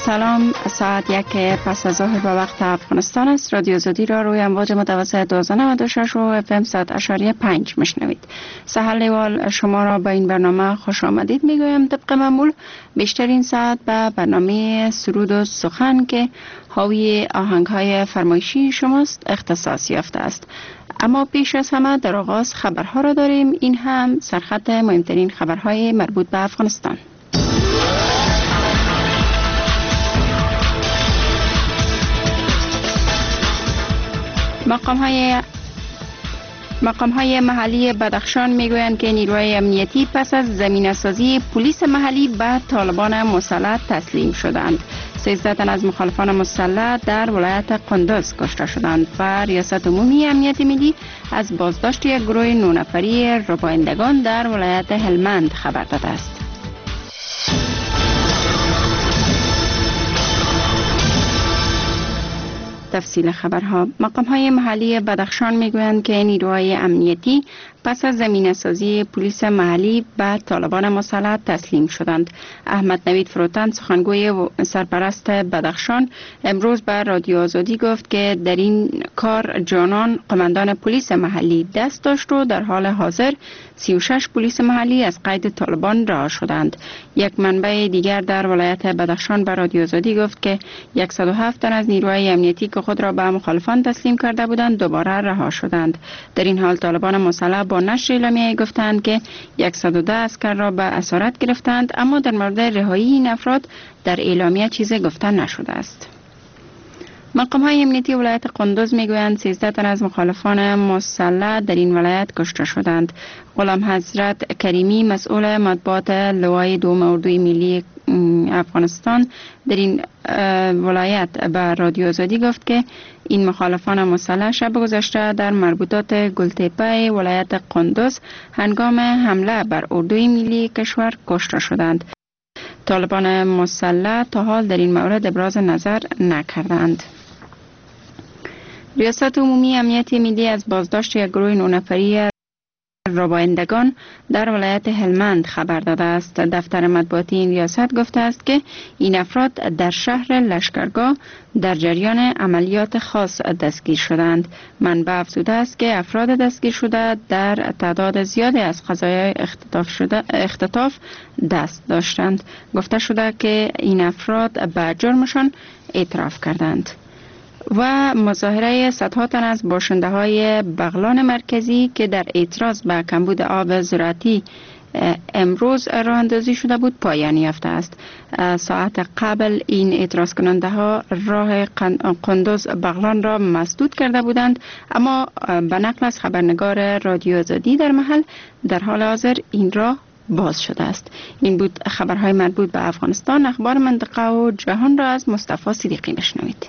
سلام، ساعت 1 پس از ظهر به وقت افغانستان است. رادیو آزادی را روی امواج متوسط 1296 و FM 100.5 میشنوید. سهل لیوال شما را به این برنامه خوش آمدید میگویم. طبق معمول بیشترین ساعت به برنامه سرود و سخن که حاوی آهنگ‌های فرمایشی شماست اختصاص یافته است. اما پیش از همه در آغاز خبرها را داریم. این هم سرخط مهمترین خبرهای مربوط به افغانستان. مقام‌های محلی بدخشان میگویند که نیروهای امنیتی پس از زمینه‌سازی پلیس محلی به طالبان مسلح تسلیم شدند. 13 تن از مخالفان مسلح در ولایت قندوز کشته شدند و ریاست عمومی امنیت ملی از بازداشت یک گروه 9 نفری ربایندگان در ولایت هلمند خبر داده است. تفصیل خبرها. مقام‌های محلی بدخشان میگویند که نیروهای امنیتی پس از زمینه‌سازی پلیس محلی به طالبان مسلح تسلیم شدند. احمد نوید فروتن سخنگوی سرپرست بدخشان امروز به رادیو آزادی گفت که در این کار جانان قماندان پلیس محلی دست داشت و در حال حاضر 36 پلیس محلی از قید طالبان رها شدند. یک منبع دیگر در ولایت بدخشان به رادیو آزادی گفت که 107 تن از نیروهای امنیتی که خود را به مخالفان تسلیم کرده بودند دوباره رها شدند. در این حال طالبان مسلح با نشر اعلامیه گفتند که 110 عسکر را به اسارت گرفتند، اما در مورد رهایی این افراد در اعلامیه چیزی گفته نشده است. مقام‌های امنیتی ولایت قندوز میگویند 13 تن از مخالفان مسلح در این ولایت کشته شدند. غلام حضرت کریمی مسئول مطبوعات لوای دوم اردوی ملی افغانستان در این ولایت به رادیو آزادی گفت که این مخالفان مسلح شب گذشته در مربوطات گلتپه ولایت قندوز هنگام حمله بر اردوی ملی کشور کشته شدند. طالبان مسلح تا حال در این مورد ابراز نظر نکردند. ریاست عمومی امنیت ملی از بازداشت یک گروه 9 نفری ربایندگان در ولایت هلمند خبر داده است. دفتر مطبوعاتی این ریاست گفته است که این افراد در شهر لشکرگاه در جریان عملیات خاص دستگیر شدند. منبع افزوده است که افراد دستگیر شده در تعداد زیادی از قضایای اختطاف دست داشتند. گفته شده که این افراد به جرمشان اعتراف کردند. و مظاهره صدها تن از باشنده های بغلان مرکزی که در اعتراض به کمبود آب زراعتی امروز راه اندازی شده بود پایان یافته است. ساعت قبل این اعتراض کننده ها راه قندوز بغلان را مسدود کرده بودند، اما به نقل از خبرنگار رادیو آزادی در محل در حال حاضر این راه باز شده است. این بود خبرهای مربوط به افغانستان. اخبار منطقه و جهان را از مصطفی صدیقی بشنوید.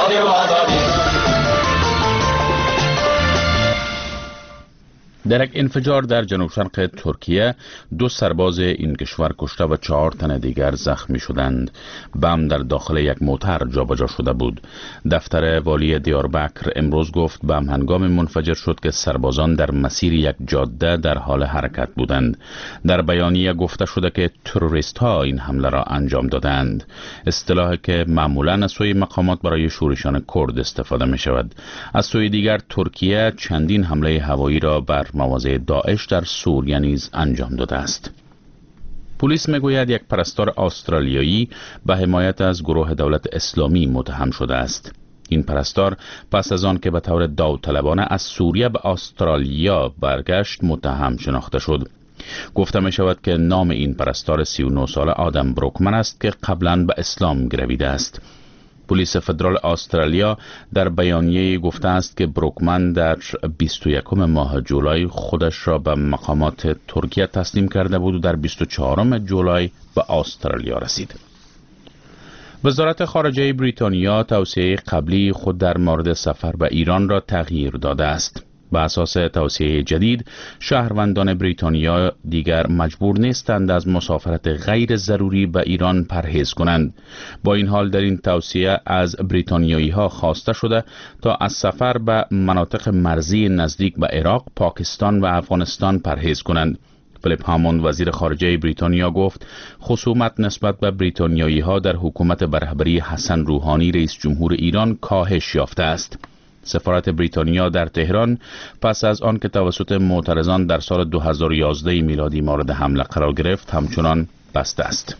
در یک انفجار در جنوب شرق ترکیه 2 سرباز این کشور کشته و 4 تن دیگر زخمی شدند. بم در داخل یک موتر جابجا شده بود. دفتر والی دیاربکر امروز گفت بم هنگام منفجر شد که سربازان در مسیر یک جاده در حال حرکت بودند. در بیانیه گفته شده که تروریست ها این حمله را انجام دادند. اصطلاحی که معمولا از سوی مقامات برای شورشان کرد استفاده می شود. از سوی دیگر ترکیه چندین حمله هوایی را بر مواضع داعش در سوریه نیز انجام داده است. پلیس میگوید یک پرستار استرالیایی به حمایت از گروه دولت اسلامی متهم شده است. این پرستار پس از آن که به طور داوطلبانه از سوریه به استرالیا برگشت متهم شناخته شد. گفته می شود که نام این پرستار 39 ساله آدم بروکمن است که قبلا به اسلام گرویده است. پلیس فدرال استرالیا در بیانیه گفته است که بروکمن در 21 ماه جولای خودش را به مقامات ترکیه تسلیم کرده بود و در 24 جولای به استرالیا رسید. وزارت خارجه بریتانیا توصیه قبلی خود در مورد سفر به ایران را تغییر داده است. به اساس توصیه جدید، شهروندان بریتانیا دیگر مجبور نیستند از مسافرت غیر ضروری به ایران پرهیز کنند. با این حال در این توصیه از بریتانیایی ها خواسته شده تا از سفر به مناطق مرزی نزدیک به عراق، پاکستان و افغانستان پرهیز کنند. فیلیپ هاموند وزیر خارجه بریتانیا گفت خصومت نسبت به بریتانیایی‌ها در حکومت به رهبری حسن روحانی رئیس جمهور ایران کاهش یافته است. سفارت بریتانیا در تهران پس از آن که توسط معترضان در سال 2011 میلادی مورد حمله قرار گرفت همچنان بسته است.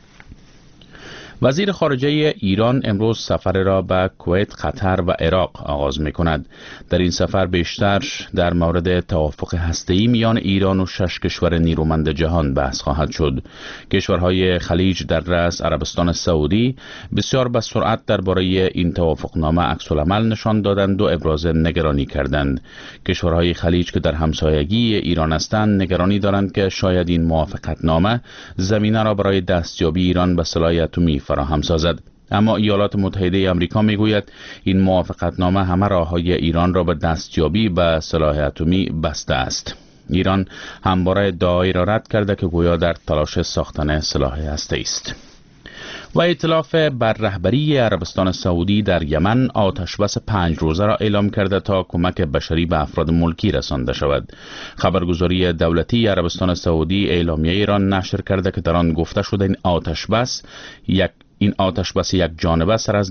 وزیر خارجه ایران امروز سفر را به کویت، قطر و عراق آغاز می کند. در این سفر بیشتر در مورد توافق هسته‌ای میان ایران و 6 کشور نیرومند جهان بحث خواهد شد. کشورهای خلیج در رأس عربستان سعودی بسیار به سرعت درباره این توافقنامه عکس‌العمل نشان دادند و ابراز نگرانی کردند. کشورهای خلیج که در همسایگی ایران هستند نگرانی دارند که شاید این موافقتنامه زمینه را برای دستیابی ایران به سلاح اتمی فراهم سازد. اما ایالات متحده آمریکا میگوید این موافقتنامه همه راههای ایران را به دستیابی به سلاح اتمی بسته است. ایران همواره ادعایی را رد کرده که گویا در تلاش ساختن سلاح هسته‌ای است. و ائتلاف بر رهبری عربستان سعودی در یمن آتشبس 5 روزه را اعلام کرده تا کمک بشری به افراد ملکی رسانده شود. خبرگزاری دولتی عربستان سعودی اعلامیه‌ای را نشر کرده که در آن گفته شده این آتشبس یک جانبه سر از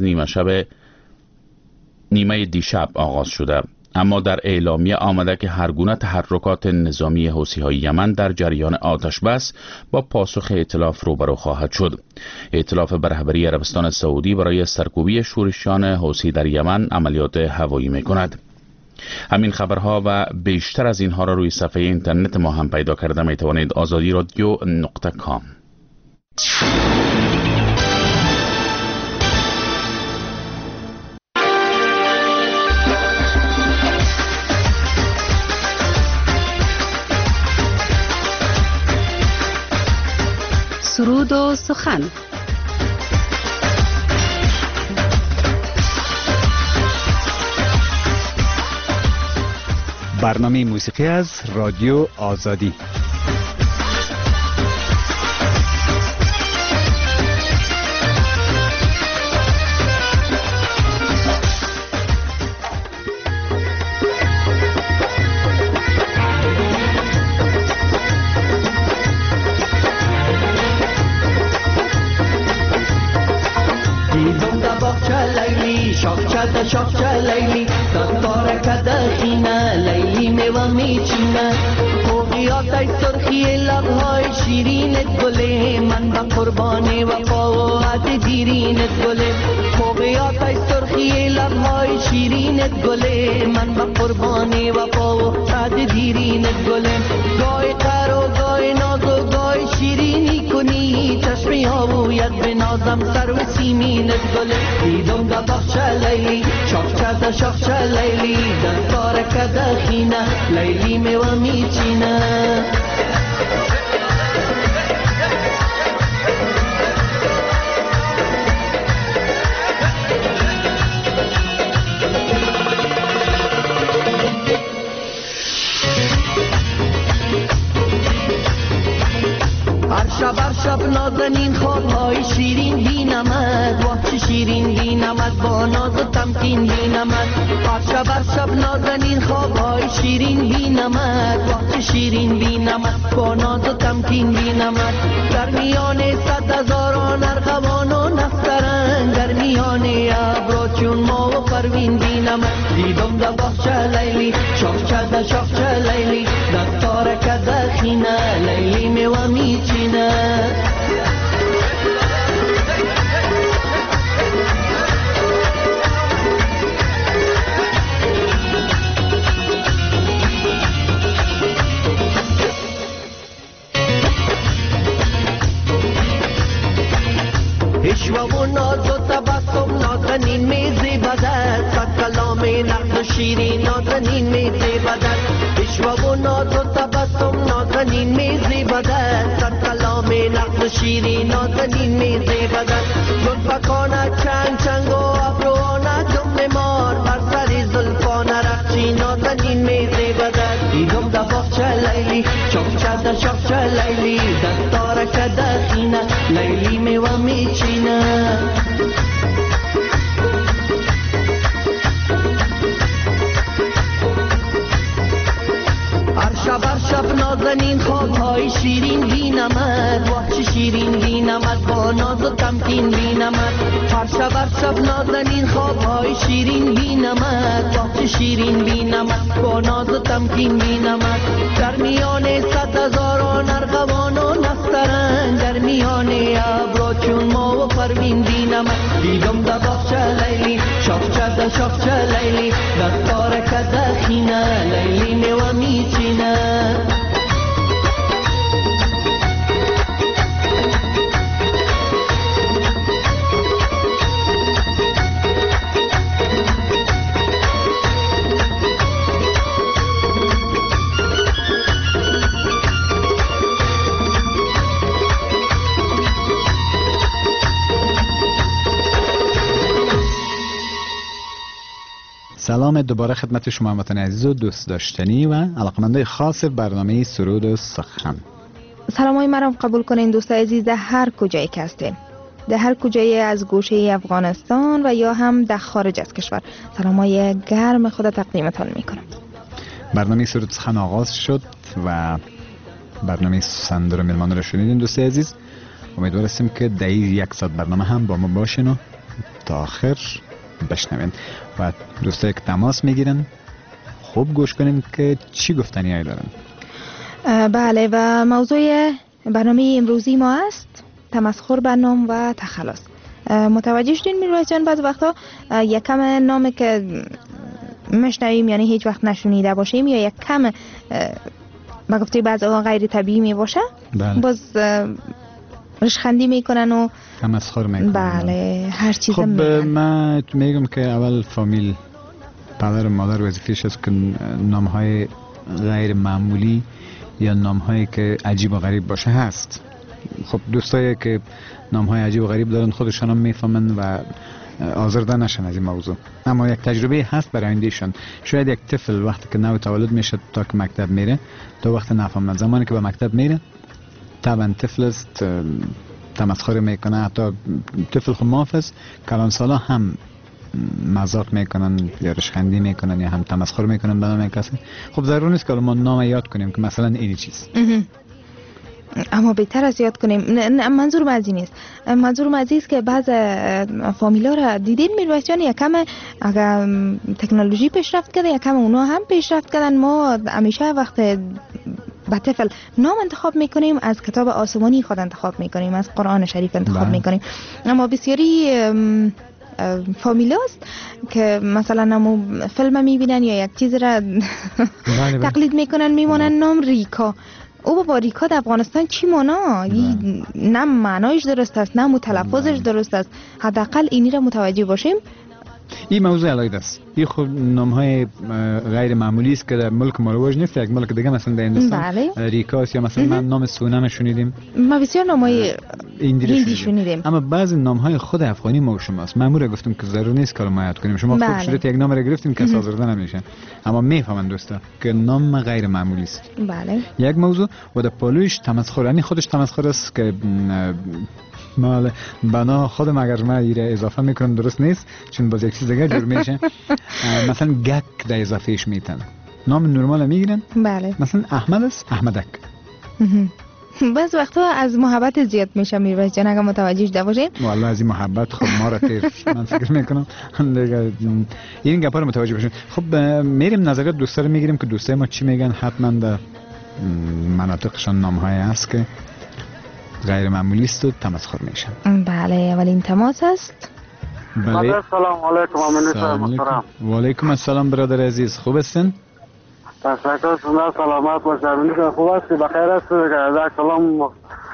نیمه دیشب آغاز شده، اما در اعلامیه آمده که هر گونه تحرکات نظامی حوثی‌های یمن در جریان آتشبس با پاسخ ائتلاف روبرو خواهد شد. ائتلاف بر رهبری عربستان سعودی برای سرکوبی شورشیان حوثی در یمن عملیات هوایی می‌کند. همین خبرها و بیشتر از اینها را روی صفحه اینترنت ما هم پیدا کرده می‌توانید azadi.radio.com. سرود و سخن. برنامه موسیقی از رادیو آزادی. شاخچه لیلی دادباره کده خینه لیلی میوه میچینه خوقیات سرخی لبهای شیرینت گله من به قربانی وفا و عد دیرینت گله خوقیات سرخی لبهای شیرینت گله من به قربانی وفا و عد دیرینت گله گای قر و گای ناز و گای شیرینی کنی چشمی ها و ید به نازم سر و سیمینت گله دیدم ده بخشه لیلی شاخچه لیلی دستاره کده خینه لیلی میوه میچینه هر شب نازنین خوابهای شیرین بینمد وقت شیرین بینمد با ناز و تمکین بینمد هر شب نازنین خوابهای شیرین بینمد وقت شیرین بینمد با ناز و تمکین بینمد در میان 100,000 ارغوان و نفترن در میان ابرو چون ما و پروین بینمد دیدم ده باغچه لیلی شاخچه لیلی دستاره کده خینه لیلی میوه میچینه اشوه و ناز و تبسم نازنین میزی بدد صد کلام نقد و شیرین نازنین میزی بدد اشوه و ناز و تبسم نازنین میزی بدد صد کلام نقد و شیرین نازنین میزی بدد زلفکانه چنگ و ابروانه دم مار بر سر زلفانه رخچی نازنین میزی بدد دیدم ده باغچه لیلی شاخچه لیلی دستاره کده خینه لیلی میوه میچینه هر شب نازنین خوابهای بینمت با ناز و تمکین بینمت هر شب هر شب نازنین خوابهای شیرین بینمت باغچه شیرین بینمت با ناز و تمکین بینمت در میان 100,000 ارغوان و نسترن در میان ابرو چون ما و پروین بینمت دیدم در باغچه لیلی شاخچه در شاخچه لیلی دستار کده خینه لیلی میوه میچینه سلام دوباره خدمت شما هموطنان عزیز و دوست داشتنی و علاقمندای خاص برنامه سرود و سخن. سلامای مرا قبول کنین دوست عزیز در هر کجایی که هستین، در هر کجایی از گوشه افغانستان و یا هم در خارج از کشور، سلامای گرم خود تقدیمتان میکنم. برنامه سرود و سخن آغاز شد و برنامه سخن رو میلمان رو شنیدین دوست عزیز. امیدوار هستیم که در 100 برنامه هم با ما باشین و تا آخر بشنوین و دوستایی که تماس میگیرن خوب گوش کنین که چی گفتنی هایی دارن. بله و موضوع برنامه امروزی ما است تمسخر به نام و تخلص. متوجه شدین میرویس جان بعض وقتا یک کم نامی که مشنویم یعنی هیچ وقت نشونیده باشیم یا یک کم با گفته بعض اوقات غیر طبیعی می باشه باز رشخندی میکنن و تمسخر میکنن. بله هر چیز خب میگن. من میگم که اول فامیل پدر و مادر وظیفه‌اش است که نام‌های غیر معمولی یا نام‌هایی که عجیب و غریب باشه هست. خب دوستایی که نام‌های عجیب و غریب دارن خودشان هم میفهمن و آزرده نشن از این موضوع، اما یک تجربه هست برای آیندهشان. شاید یک طفل وقتی که نو تولد میشه تا که مکتب میره تا وقت نفهمه، زمانی که به مکتب میره طبعا طفل است تمسخر میکنه، حتی طفل خود محافظ کلان سالا هم مزاق میکنن یا رشخندی میکنن یا هم تمسخر میکنن به نام کسی. خب ضرور نیست که ما نام یاد کنیم که مثلا اینی چیز، اما بهتر از یاد کنیم. منظورم از این نیست، منظورم از این است که بعض فامیلا را دیدین میرویس جان یکم اگر تکنولوژی پیشرفت کرده یکم اونا هم پیشرفت کردن. ما همیشه وقت با طفل نام انتخاب میکنیم از کتاب آسمانی خود انتخاب میکنیم، از قرآن شریف انتخاب میکنیم، اما بسیاری فامیلاست که مثلا نمو فیلم میبینن یا یک چیز را تقلید میکنن میمونن نام ریکا. او با ریکا در افغانستان چی مانا؟ نه معنایش درست است نه تلفظش درست است. حداقل اینی را متوجه باشیم. این موضوع علاقه است. این خود نام‌های غیر معمولی است که در ملک مالوج نیست، یک ملک دیگه مثلا در هندوستان ریکاس یا مثلا من نام سونم شنیدیم، ما بسیار نام‌های هندی شنیدیم، اما بعضی نام‌های خود افغانی ما شماست. مامور گفتم که ضرور نیست که ما یاد کنیم. شما خوب شده یک نام را گرفتیم که سازرده نمیشه، اما میفهمن دوستا که نام غیر معمولی است. بله یک موضوع و در پالویش تمسخر، یعنی خودش تمسخر است که مال بنا خودم اگر من ایره اضافه میکنم درست نیست چون باز یک چیز دیگه جور میشه. مثلا گک در اضافهش میتن نام نرمال میگیرن. بله مثلا احمد است احمدک. بعض وقتا از محبت زیاد میشه میرویس جان اگه متوجه شده باشین. والله از این محبت خب ما را تیر من فکر میکنم دیگه این گپا رو متوجه بشین. خب میریم نظریات دوستا رو میگیریم که دوستای ما چی میگن. حتما در مناطقشان نام‌های هست که غیر معمولی است و تمسخر میشن. بله اولین تماس است. بله سلام علیکم امین محترم. و علیکم السلام برادر عزیز، خوب هستین؟ تشکر شما سلامت باشید. امین خوب هستی بخیر هستی؟ یک سلام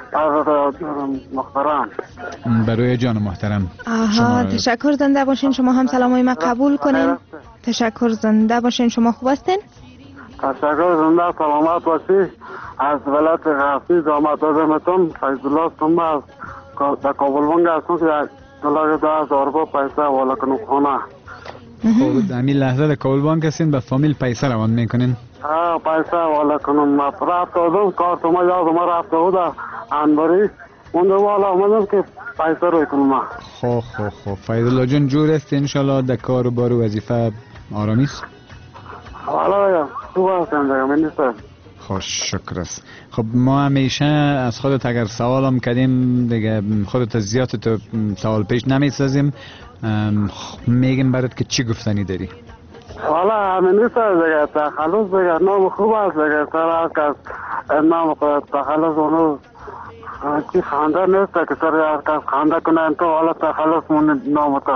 محترم برای جان محترم. آها تشکر زنده باشین. شما هم سلامای ما قبول کنین. تشکر زنده باشین. شما خوب هستین؟ تشکر زنده سلامت باشی. از ولایت غربی داماد آزمتون فیض الله ثم از در کابل بانگ هستم که $10,000 پیسه حواله کنم خانه. خب در این لحظه در کابل بانک هستین به فامیل پیسه روان میکنین؟ ها پیسه حواله کنم. رفته بودم کارت ما یادم رفته بود انبری اونجا والا آمدم که پیسه روی کنم. خب فیض الله جان جور است انشالله در کار و بار و وظیفه آرامی است؟ حالا خوب هستم دیگه من نیستم. خوش شکر است. خب ما همیشه از خودت اگر سوالم کردیم دیگه خودت زیاد تو سوال پیش نمیسازیم، میگیم برات که چی گفتنی داری؟ حالا همین نیست دیگه، تخلص دیگه نام خوب است دیگه، سر کس نام خود تخلص اونو چی خانده نیست که سر هر کس خانده کنن تو حالا تخلص مون نام تو.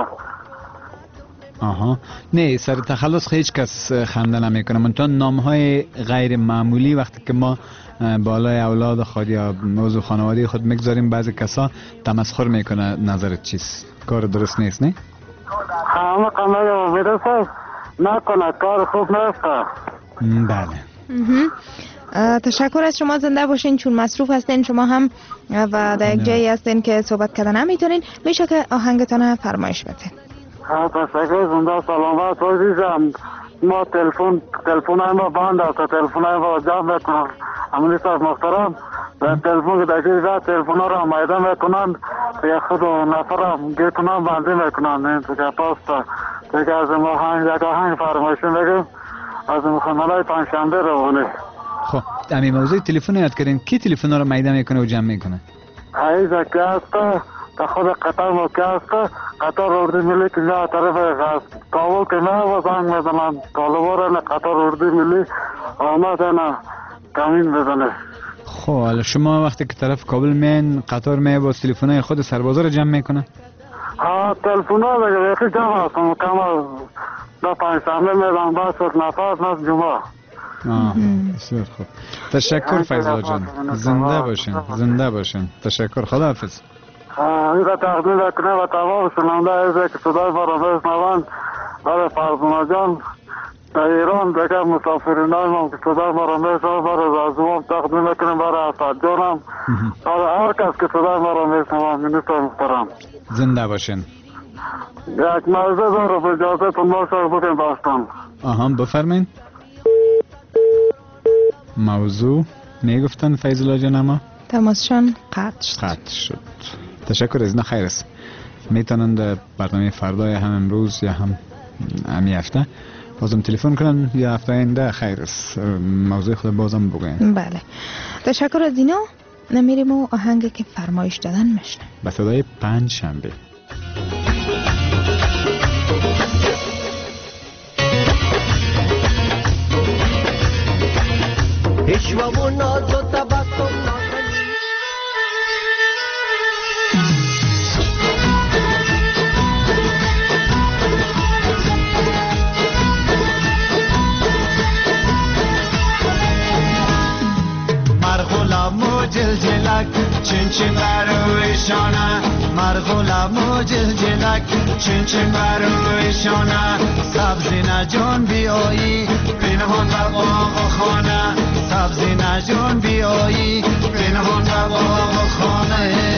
آها نه، سر تخلص هیچ کس خنده نمیکنه، منتها نام های غیر معمولی وقتی که ما بالای اولاد خود یا موضوع خانوادی خود میگذاریم بعضی کسا تمسخر میکنه. نظرت چیست؟ کار درست نیست نه؟ همه کاملا میرسه نکنه، کار خوب نیست. بله. تشکر از شما، زنده باشین. چون مصروف هستین شما هم و در یک جایی هستین که صحبت کردن نمیتونین، میشه که آهنگتان فرمایش بدین. تشکر، زنده سلامت عزیزم. ما تلفن ما بند است، تلفن ما جمع میکنن امنیت محترم و تلفن که دقیقه تلفن را میده میکنن یا خود نفر گیر کنن بنده میکنن. این دیگه پاست دیگه از ما یک آهنگ فرمایش میگیم از مخانه پنجشنبه روانه. خب امی موضوع تلفن یاد کردین، کی تلفن رو میده میکنه و جمع میکنه؟ ایزا که است تا خود قطار موقع است، قطار اردی ملی که جا طرف کابل که نه و زنگ میزنن طالبا را قطار اردی ملی آمده نه کمین بزنه. خب حالا شما وقتی که طرف کابل مین قطار می با تلفن‌های خود سربازا رو جمع میکنه؟ ها تلفن‌ها دیگه یکی جمع هستم کما دو پنج شنبه میدن با شد نفس نست جمعه. بسیار خوب، تشکر فیضلا جان، زنده باشین زنده باشین. تشکر، خداحافظ. این را تقدیم کنه و تمام شنونده ایزه که صدای ما را بشنوند برای فرزانه جان در ایران دیگر مسافرین های که صدای ما را میشنوند برای زازوام تقدیم کنیم، برای اسد جانم، برای هر کس که صدای ما را میشنوند. منیستر محترم زنده باشین. یک موضوع داره به اجازه ما شاید بکنیم داشتم. بفرمین. موضوع میگفتن فیضلا جان اما تماسشان قطع شد. تشکر، از اینا خیر است. میتونن در برنامه فردا یا هم امروز یا هم امی هفته بازم تلفن کنن یا هفته آینده. خیر است، موضوع خود بازم بگوین. بله، تشکر از اینا. نمیریم و آهنگ که فرمایش دادن میشنم به صدای پنجشنبه. عشق و ناز و تبسم مرغولم و جلجلک چین چین برویشانه، مرغولم و جلجلک چین چین برویشانه، سبزی نجان بیایی پنهان و باغ خانه، سبزی نجان بیایی پنهان و باغ خانه.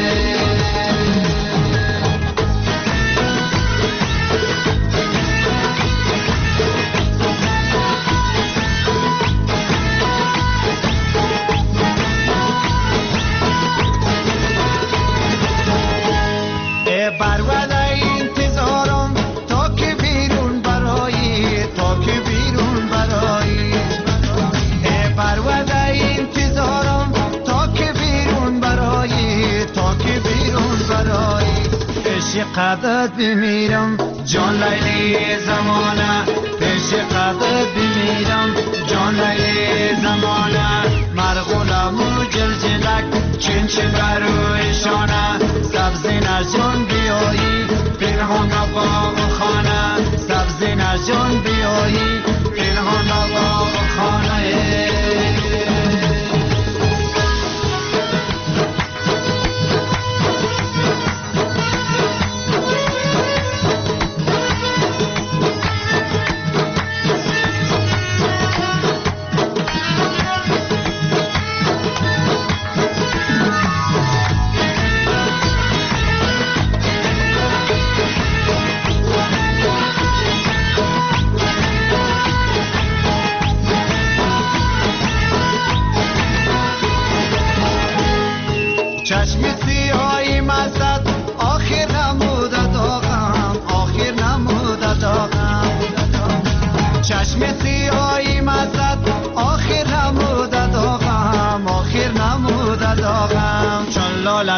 برود انتظارم تا که بیرون برایی، تا که بیرون برایی. برود انتظارم تا که بیرون برایی، تا که بیرون برایی. پیش قدرت بمیرم جان لیلی زمانه، پیش قدرت بمیرم جان لیلی زمانه. مرغولم و جلجلک چین چین برویشانه، سبزی نجان بیایی پنهان و باغ خانه، سبزی نجان بیایی پنهان و باغ خانه.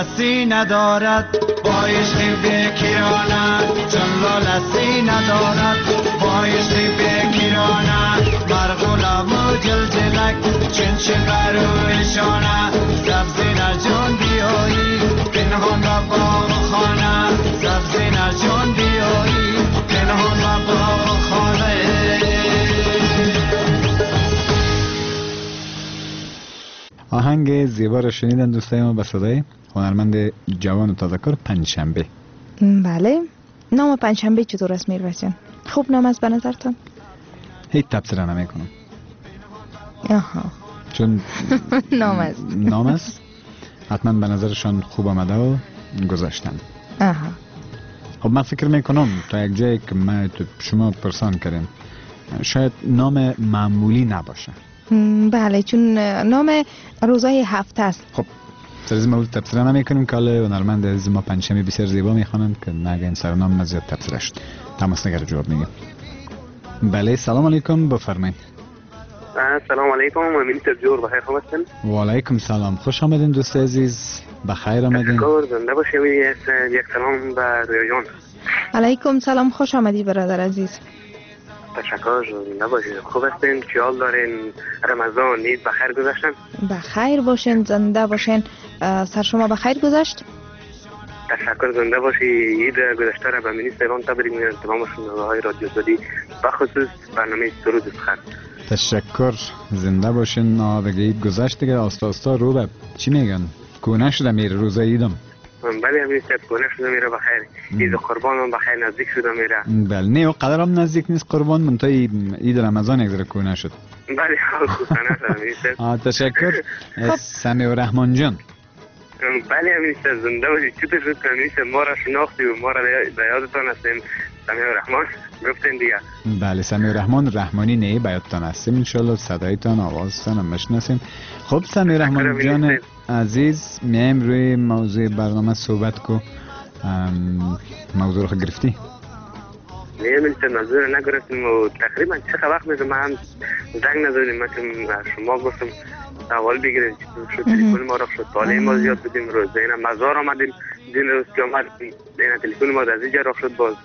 لالسی ندارد با عشق بکیرانه چون لالسی ندارد با عشق بکیرانه مرغولم و جلجلک چون شبر و ایشانه سبزی نجون بیایی پنهان و باغ خانه سبزی نجون بیایی پنهان و باغ خانه. آهنگ زیبا را شنیدن دوستای ما به صدای هنرمند جوان و تازه‌کار پنجشنبه. بله. نام پنجشنبه چطور است میرویس جان؟ خوب نام است به نظرتان؟ هیچ تبصره نمیکنم. آها. چون نام است حتما به نظرشان خوب آمده و گذاشتن. آها. خب من فکر میکنم تا یک جایی که ما شما پرسان کردیم شاید نام معمولی نباشه. بله چون نام روزای هفته است. خب سر از ما تبصره نمیکنیم که حالا هنرمند از ما پنجشنبه بسیار زیبا میخوانند که نگه این سرنام مزید تبصره شد. تماس نگر جواب میگیم. بله سلام علیکم بفرمایید. سلام علیکم امین تبجور بخیر خوب هستین؟ و علیکم سلام خوش آمدین دوست عزیز بخیر آمدین. تشکر زنده باشید. یک سلام به رویا جان. علیکم سلام خوش آمدید برادر عزیز. تشکر زنده باشید. خوب هستین؟ خیال دارین رمضان عید بخیر گذشتن؟ بخیر باشین زنده باشین. سر شما بخیر گذشت؟ تشکر زنده باشی. عید گذشته را به منی سیران تبریک میگم تمام شنونده رادیو زدی بخصوص برنامه سرود سخن. تشکر زنده باشین. دیگه عید گذشت دیگه آستا رو به چی میگن کونه شده میره روزای عیدم. بله همین است کونه شده میره بخیر. عید قربان هم بخیر نزدیک شده میره. بله نه و قدر هم نزدیک نیست قربان من تا عید رمضان یک ذره کونه شد. بله خوشانه شد. تشکر سمیع الرحمن جان. بله همین است زنده باشید. چطور شد که ما را شناختی و ما را به یادتان هستیم سمیع الرحمن گفتین دیگه. بله سمیع الرحمن رحمانی نه به یادتان هستیم ان شاء الله صدایتان آوازتان هم بشناسیم. خب سمیع الرحمن جان عزیز میایم روی موضوع برنامه صحبت کو. موضوع رو گرفتی؟ نمی‌دونم موضوع رو نگرفتیم و تقریبا چه وقت میشه من زنگ نزدیم من شما گفتم اول بگیرید شد تلفن ما را شد بالا ما زیاد بودیم روز دینا مزار آمدیم دین روز که آمد دینا تلفن ما از اینجا راه شد باز.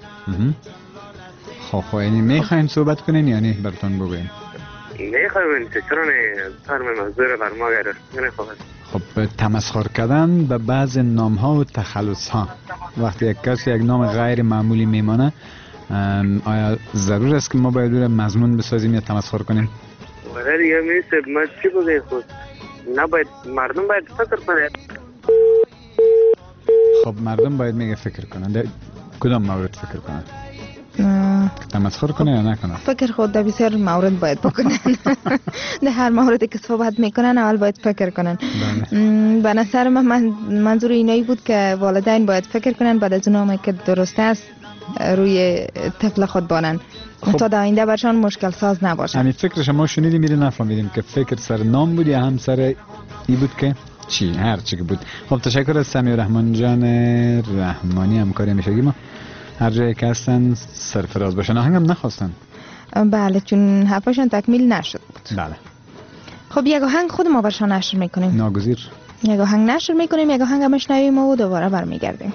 خب یعنی میخواین صحبت کنین یا نه براتون بگویم؟ میخوایم چرا نه فرمای موضوع رو بر ما گرفت. خب تمسخر کردن به بعض نام ها و تخلص ها وقتی یک کسی یک نام غیر معمولی میمانه آیا ضرور است که ما باید رو مضمون بسازیم یا تمسخر کنیم؟ برای دیگه میشه ما چی بگیم خود نباید مردم باید فکر کنه. خب مردم باید میگه فکر کنن در کدام مورد فکر کنن؟ تمسخر کنه یا نکنه؟ فکر خود در بسیار مورد باید بکنن. در هر موردی که صحبت میکنن اول باید فکر کنن. به نظر من منظور اینایی بود که والدین باید فکر کنن بعد از اونام که درست است روی طفل خود بانن تا در آینده برشان مشکل ساز نباشه. همین فکرش ما شنیدیم میره نفهمیدیم که فکر سر نام بود یا هم سر ای بود که چی هر چی که بود. خب تشکر از سمیع الرحمن جان رحمانی همکاری همیشگی ما هر جایی که هستن سرفراز باشن. آهنگم نخواستن؟ بله چون حرفشان تکمیل نشد بود. بله خب یک آهنگ خود ما برشان نشر میکنیم. ناگزیر یک آهنگ نشر میکنیم یک آهنگ مشنویم و دوباره برمیگردیم.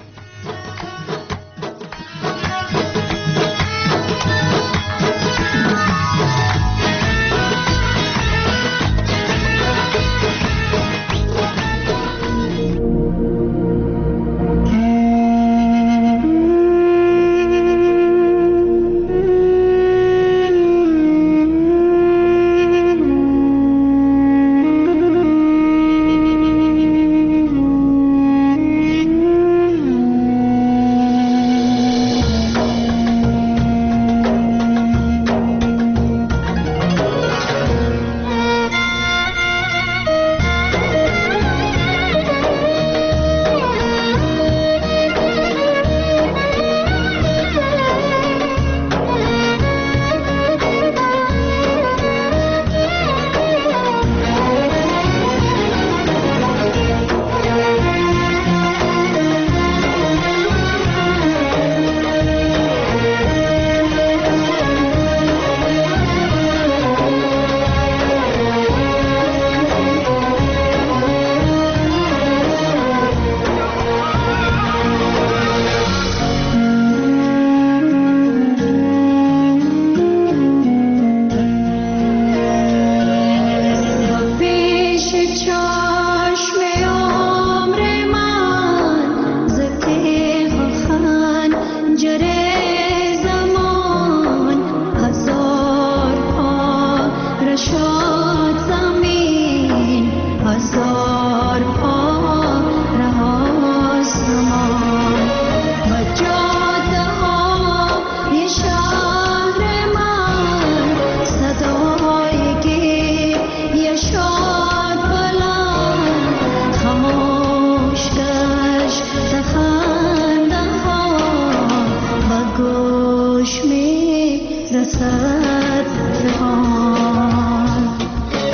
گوش می رسد فغان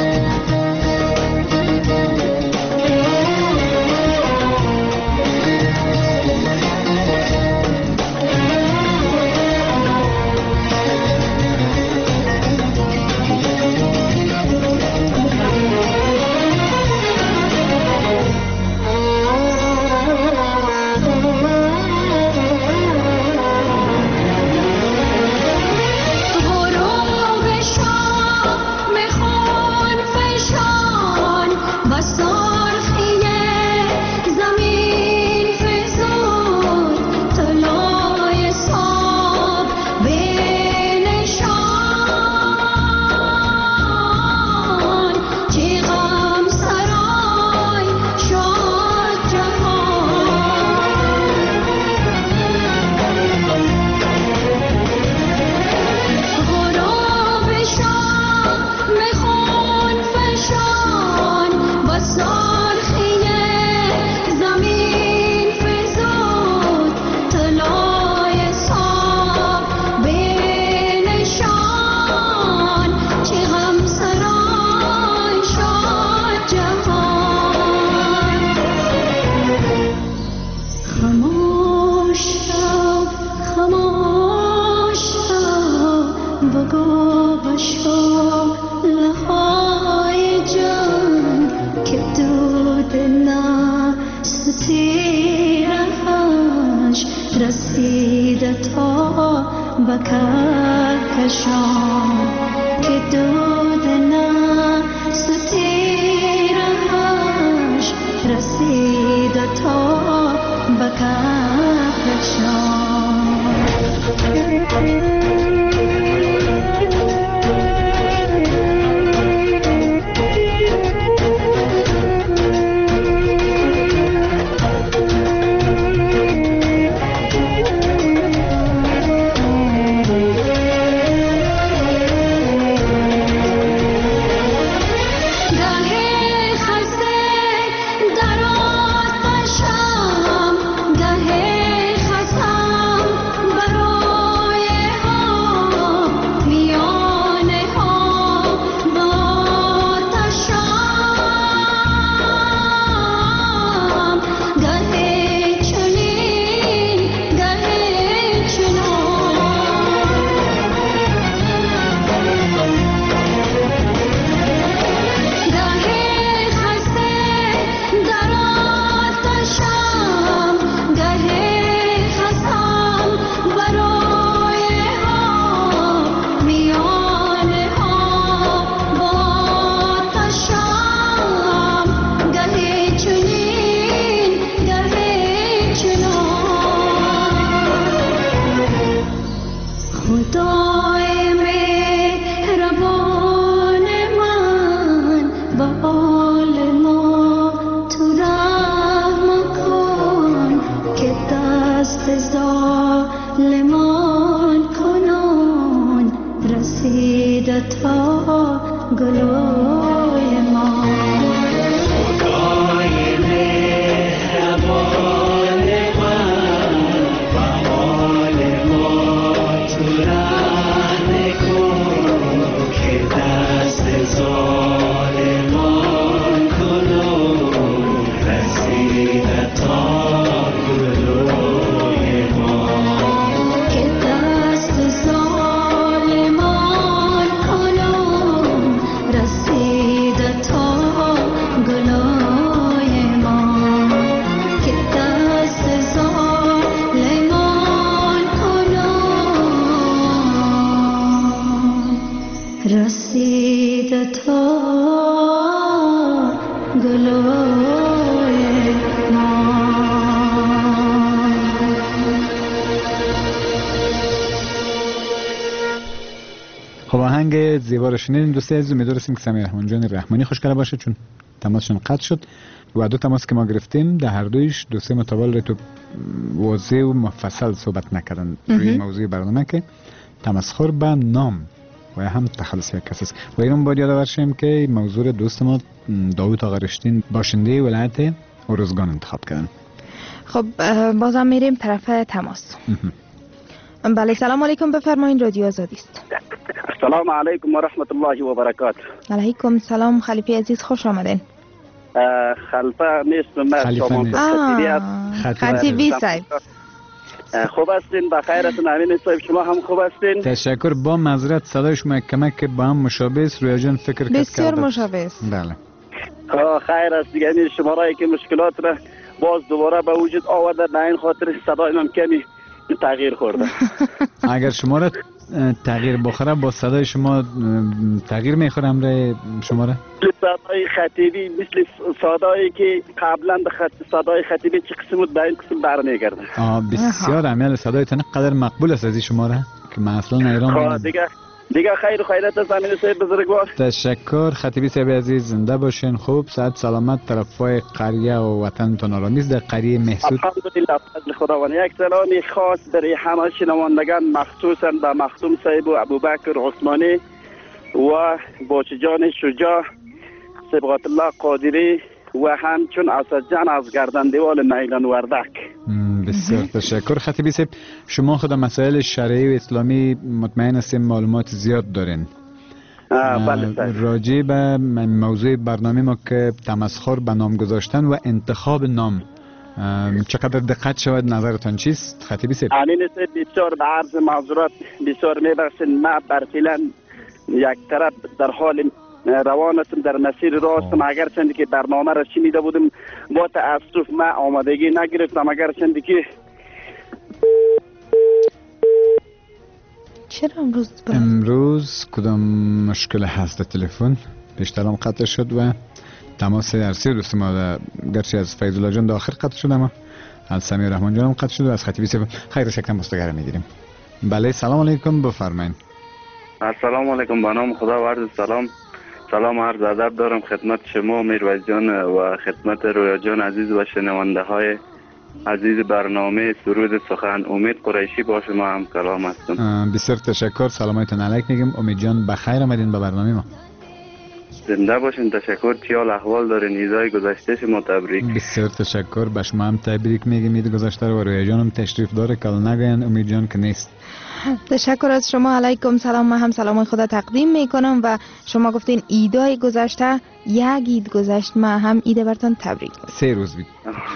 زیبا رو شنیدیم. دوستی عزیز، امیدواریم که سمیع رحمان جان رحمانی خوشگله باشه، چون تماسشون قطع شد و دو تماس که ما گرفتیم در هر دویش دو سه متوال تو واضح و مفصل صحبت نکردن روی موضوع برنامه که تمسخر به نام و هم تخلص یک کس است. و اینم باید یادآور شیم که موضوع دوست ما داوود آقا رشتین باشنده ولایت ارزگان انتخاب کردن. خب بازم میریم طرف تماس. بله سلام علیکم، بفرمایید، رادیو آزادی است. السلام علیکم و رحمت الله و برکاته. علیکم سلام خلیفه عزیز، خوش آمدین. خلیفه نیستم، من شما خطیبی صاحب. خوب هستین؟ بخیر هستین؟ امین صاحب شما هم خوب هستین؟ تشکر. با معذرت صدای شما کمک که با هم مشابه است. رویا جان فکر کرد بسیار مشابه است. بله خیر است دیگه. این شماره که مشکلات را باز دوباره به وجود آورده، به این خاطر صدای من کمی تغییر خورده. اگر شما را تغییر بخوره با صدای شما تغییر میخوره امر شما را؟ صدای خطیبی مثل صدایی که قبلا صدای خطیبی چه قسم بود به این قسم برمیگرده. بسیار عمیل صدایتان قدر مقبول است از شما را که من اصلا ایران دیگه خیر و خیرت از امین صاحب بزرگوار. تشکر خطیبی صاحب عزیز، زنده باشین، خوب صحت سلامت. طرفای قریه و وطنتون آرامیز در قریه محسود. الحمدلله فضل خداوند. یک سلامی خاص برای همه شنوندگان، مخصوصا به مختوم صاحب و ابوبکر عثمانی و باچجان شجاع، صبغت الله قادری و همچون اسدجان از گردندوال نیلان وردک. بسیار تشکر خطیبی صاحب. شما خود مسائل شرعی و اسلامی مطمئن هستیم معلومات زیاد دارین. بله. راجع به موضوع برنامه ما که تمسخر به نام گذاشتن و انتخاب نام چقدر دقت شود، نظرتان چیست خطیبی صاحب؟ امین صاحب بسیار به عرض معذرت بسیار میبخشید. من برفعلا یک طرف در حال روان هستم، در مسیر راستم. اگر چندی که برنامه را شنیده بودم با تاسف من آمادگی نگرفتم. اگر چندی که چرا امروز کدام مشکل هست تلفن؟ بیشترم قطع شد و تماس ارسی دوست ما گرچه از فیض الله جان داخل قطع شد اما از سمیع رحمان جان هم قطع شد و از خطیبی صاحب خیر شکل مستقر میگیریم. بله سلام علیکم، بفرمایید. السلام علیکم، به نام خدا و عرض سلام عرض ادب دارم خدمت شما میرویس جان و خدمت رویا جان عزیز و شنونده های عزیز برنامه سرود سخن. امید قریشی با شما هم کلام هستم. بسیار تشکر، سلامتون علیک میگم. امید جان بخیر آمدین به برنامه ما. زنده باشین. تشکر. چی حال احوال دارین؟ ایزای گذشته شما تبریک. بسیار تشکر، به شما هم تبریک میگم. اید گذشته رو رویا جان هم تشریف داره کل نگین، امید جان که نیست. تشکر از شما. علیکم سلام. من هم سلام خدا تقدیم میکنم و شما گفتین ایدای گذشته، یک اید گذشت، من هم ایده برتان تبریک. 3 روز بود.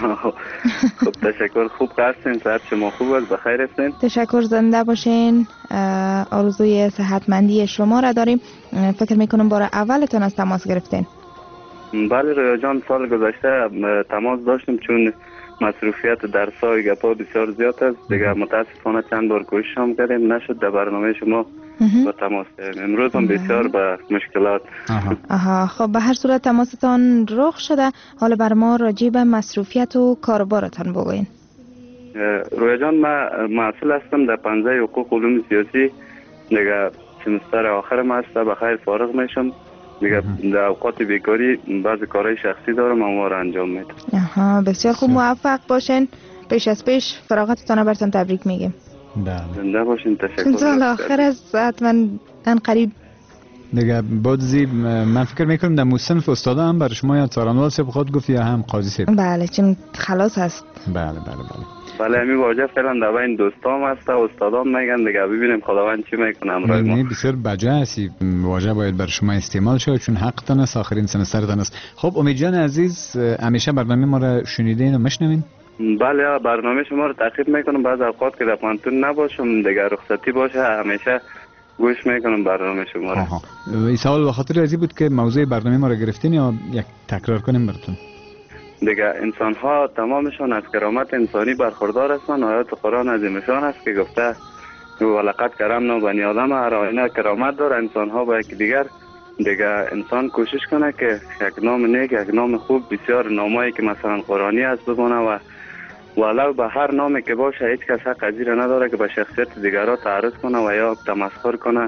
خب تشکر. خوب هستین؟ صحت شما خوب است؟ بخیر هستین؟ تشکر، زنده باشین. آرزوی صحتمندی شما را داریم. فکر میکنم بار اولتون از تماس گرفتین. بله رویا جان، سال گذشته تماس داشتیم چون مصروفیت درس‌های گپا بسیار زیاد است دیگه. متاسفانه چند بار کوشش هم کردیم نشد در برنامه شما با تماس کردیم. امروز هم بسیار به مشکلات. خب به هر صورت تماستان رخ شده. حالا بر ما راجع به مصروفیت و کاربارتان بگوین. رویا جان، من مسئول هستم در پنجه حقوق علوم سیاسی دیگه. سمستر آخرم هست، بخیر فارغ میشم دیگه. در اوقات بیکاری بعضی کارهای شخصی دارم اما را انجام میدم. بسیار خوب، موفق باشین. پیش از پیش فراغتتان برتان تبریک میگیم. زنده باشین. تشکر. سال آخر است حتما قریب دیگه. بودزی من فکر میکنم در موسنف استاده هم برای شما یا تارانوال صاحب خود گفت یا هم قاضی صاحب؟ بله چون خلاص هست. بله همین واجه فعلا در بین دوستام هست، استادام میگن دیگه. ببینیم خداوند چی میکنه امروز. نه بسیار بجا هستی. واژه باید بر شما استعمال شد چون حقتان است، آخرین سمسترتان است. خب امید جان عزیز، همیشه برنامه ما را شنیدین و میشنوین؟ بله برنامه شما رو تعقیب میکنم. بعض اوقات که در پانتون نباشم دیگه، رخصتی باشه، همیشه گوش میکنم برنامه شما رو. این سوال به خاطر ازی بود که موضوع برنامه ما را گرفتین یا یک تکرار کنیم براتون؟ دیگه انسان ها تمامشان از کرامت انسانی برخوردار هستند. آیات قرآن عظیمشان است که گفته ولقد کرمنا بنی آدم، هر آینه کرامت داره. انسان ها با یک دیگر دیگه انسان کوشش کنه که یک نام نیک، یک نام خوب، بسیار نامایی که مثلا قرآنی است بمونه و ولو به هر نامی که باشه هیچ کس حق از این نداره که به شخصیت دیگرها تعرض کنه و یا تمسخر کنه.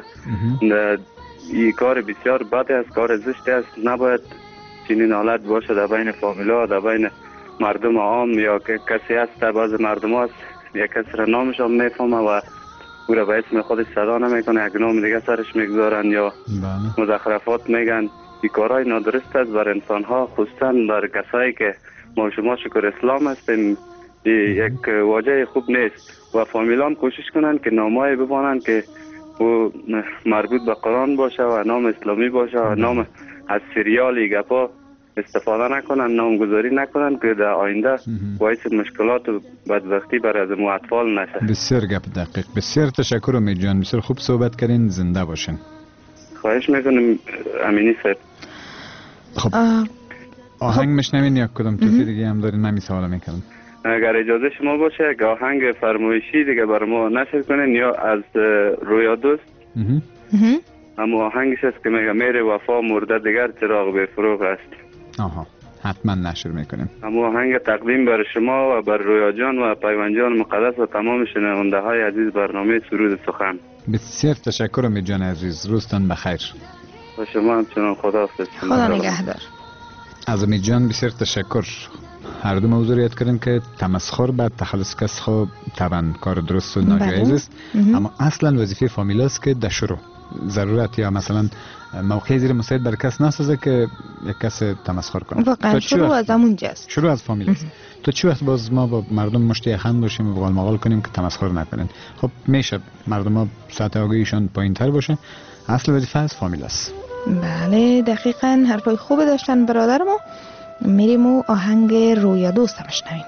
این کار بسیار بد است، کار زشت است. نباید چنین حالت باشه در بین فامیلا، در بین مردم عام یا که کسی هست در بعض مردم هست یک کسی را نامش هم میفهمه و او را به اسم خودش صدا نمیکنه، یک نام دیگه سرش میگذارن یا مزخرفات میگن. این کارهای نادرست است بر انسان ها، خصوصا بر کسایی که ما شما شکر اسلام هستیم. یک واژه خوب نیست و فامیلان کوشش کنن که نامای ببانن که او مربوط به قرآن باشه و نام اسلامی باشه و نام از سریال گپا استفاده نکنن، نامگذاری نکنن که در آینده باعث مشکلات و بدبختی برای از اطفال نشه. بسیار گپ دقیق. بسیار تشکر امید جان، بسیار خوب صحبت کردین. زنده باشین. خواهش میکنم امینی صاحب. خب آهنگ میشنوین یا کدام توفی دیگه هم دارین؟ من می سوال میکنم اگر اجازه شما باشه یک آهنگ فرمایشی دیگه برای ما نشر کنین یا از رویا دوست. اما آهنگش است که میگه میره وفا مرده دیگر چراغ به فروغ است. آها حتما نشر میکنیم. اما آهنگ تقدیم بر شما و بر رویا جان و پیوند جان مقدس و تمام شنونده های عزیز برنامه سرود سخن. بسیار تشکر امید جان عزیز، روزتان بخیر. و شما همچنان خداحافظ. خدا نگهدار. از امید جان بسیار تشکر. هر دو موضوع یاد کردن که تمسخر بعد تخلص کس خو طبعا کار درست و ناجایز است، اما اصلا وظیفه فامیل است که در شروع ضرورت یا مثلا موقع زیر مساعد بر کس نسازه که یک کس تمسخر کنه. واقعا شروع از همونجاست. شروع از فامیل است. تو چی وقت باز ما با مردم مشتی خند باشیم و بغال مغال کنیم که تمسخر نکنن؟ خب میشه مردم ها سطح آگاهیشون پایین‌تر باشه. اصل وظیفه از فامیل است. بله دقیقاً حرفای خوب داشتن برادر ما. میریم و آهنگ رویا دوست هم شنویم.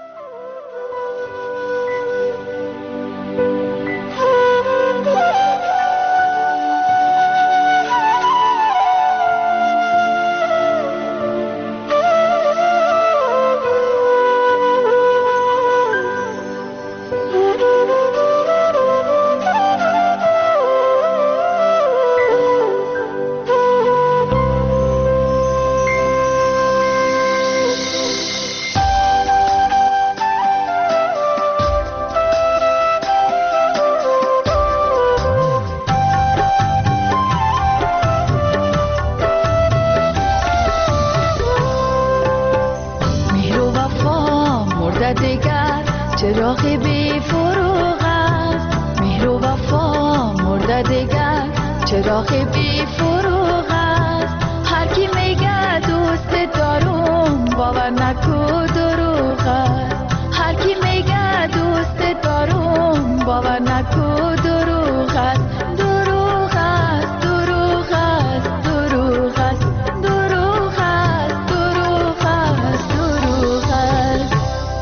چراغ بی فروغ است، مهر و وفا مرده دیگر چراغ بی فروغ است. هر کی میگه دوست دارم باور نکو دروغ است. هر کی میگه دوست دارم باور نکو دروغ است. دروغ است، دروغ است، دروغ است، دروغ است، دروغ است، دروغ است.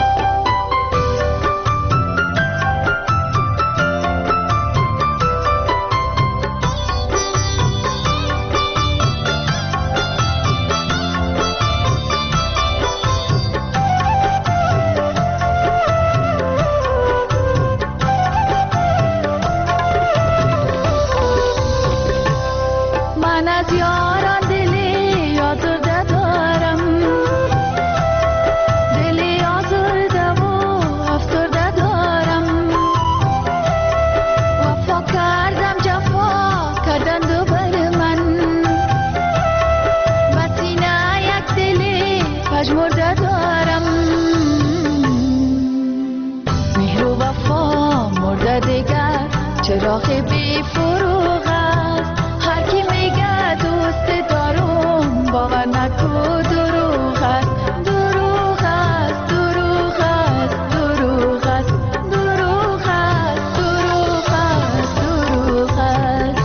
چراغ بی فروغ است. هر کی میگه دوست دارم باور نکو دروغ است. دروغ است، دروغ است، دروغ است، دروغ است، دروغ است، دروغ است.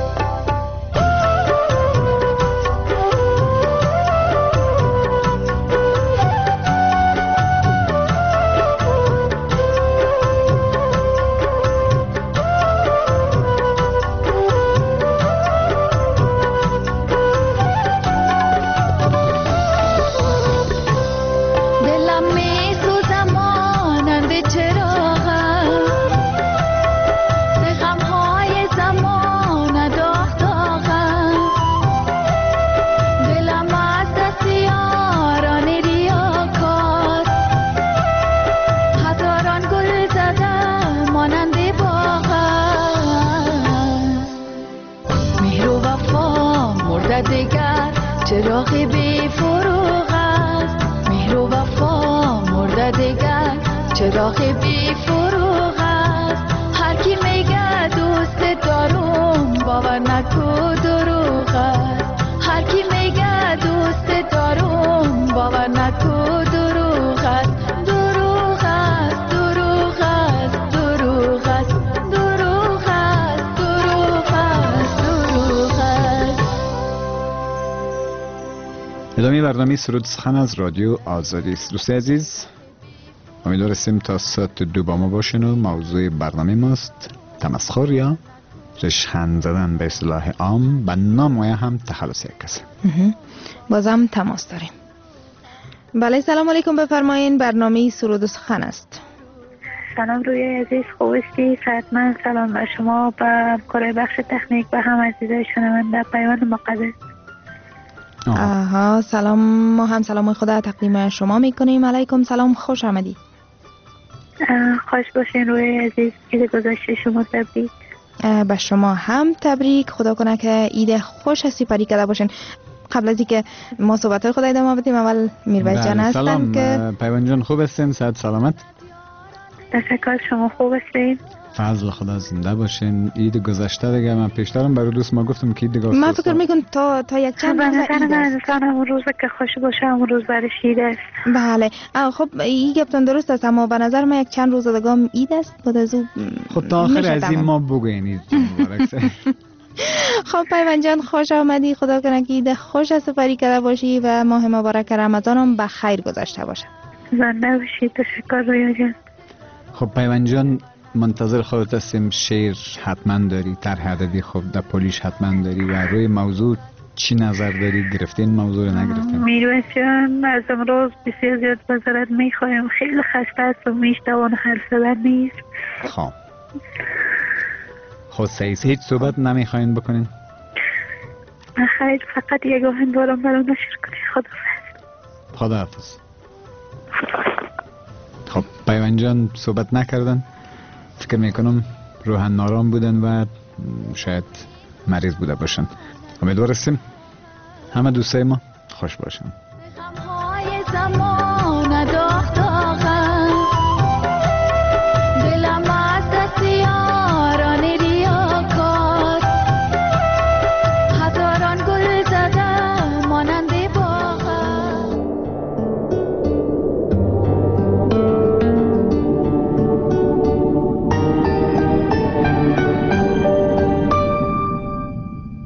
چراغ بی فروغ است، مهر و وفا مرده دیگر چراغ بی فروغ است. هر کی میگه دوست دارم باور نکو دروغ است. هر کی میگه دوست دارم باور نکو دروغ است. دروغ است. برنامه سرود سخن از رادیو آزادی است. دوست عزیز، امیدوار هستیم تا ساعت 2 با ما باشین و موضوع برنامه ماست تمسخر یا رشخند زدن به اصطلاح عام و نام هم تخلص یک کس. بازم تماس داریم. بله سلام علیکم، بفرمایین. برنامه سرود و سخن است. سلام روی عزیز، خوب هستی؟ صحتمند. سلام به شما و کره بخش تکنیک و هم عزیزای شنونده پیوند مقدس. آها سلام، ما هم سلام خدا تقدیم شما میکنیم. علیکم سلام، خوش آمدید. خوش باشین روی عزیز. عید گذشته شما تبریک. به شما هم تبریک. خدا کنه که عید خوش سپری کرده باشین. قبل از اینکه ما صحبت خدا ادامه بدیم، اول میرویس جان هستن که پیوند جان خوب هستین؟ صحت سلامت؟ تشکر، شما خوب هستین؟ فضل خدا زنده باشین. عید گذشته دیگه من پیشترم برای دوست ما گفتم که عید دیگه من فکر میکنم تا یک چند روز عید است. همون روز که خوش باشه همون روز برش عید است. بله خب این گفتن درست است، اما به نظر من یک چند روز دیگه عید است. بعد از اون خب تا آخر از این ما بگوین. خب پیوند جان خوش آمدی. خدا کنه که عید خوش سپری کرده باشی و ماه مبارک رمضان هم به خیر گذشته باشه. زنده باشی. تشکر رویا جان. خب پیوند جان منتظر خودت هستیم. شعر حتما داری، طرح ادبی خب در پولیش حتما داری و روی موضوع چی نظر داری؟ گرفتین موضوع نگرفتین؟ میرویس جان از امروز بسیار زیاد بذارت میخوایم. خیلی خسته است و میشتوان حرف زدن نیست. خب سعیس هیچ صحبت نمیخواین بکنین؟ خیر، فقط یک آهنگ دارم برای نشر کنی. خداحافظ. خب پیوند جان صحبت نکردن، فکر میکنم روحن نارام بودن و شاید مریض بوده باشن. امیدوار هستیم همه دوستای ما خوش باشن.